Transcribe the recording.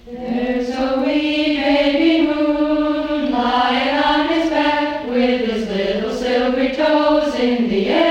There's a wee baby moon lying on his back with his little silvery toes in the air.